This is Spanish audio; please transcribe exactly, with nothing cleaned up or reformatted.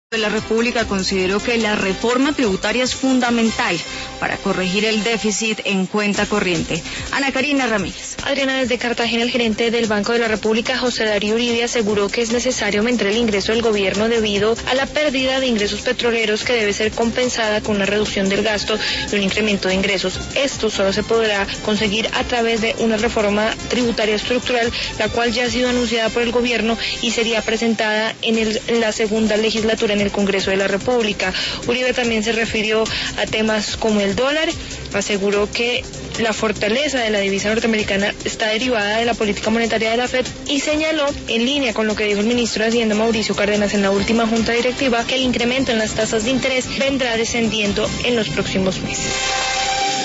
de la República consideró que la reforma tributaria es fundamental para corregir el déficit en cuenta corriente. Ana Karina Ramírez. Adriana, desde Cartagena, el gerente del Banco de la República, José Darío Uribe, aseguró que es necesario aumentar el ingreso del gobierno debido a la pérdida de ingresos petroleros que debe ser compensada con una reducción del gasto y un incremento de ingresos. Esto solo se podrá conseguir a través de una reforma tributaria estructural, la cual ya ha sido anunciada por el gobierno y sería presentada en, el, en la segunda legislatura en el Congreso de la República. Uribe también se refirió a temas como el dólar, aseguró que la fortaleza de la divisa norteamericana está derivada de la política monetaria de la Fed y señaló, en línea con lo que dijo el ministro de Hacienda Mauricio Cárdenas en la última junta directiva, que el incremento en las tasas de interés vendrá descendiendo en los próximos meses.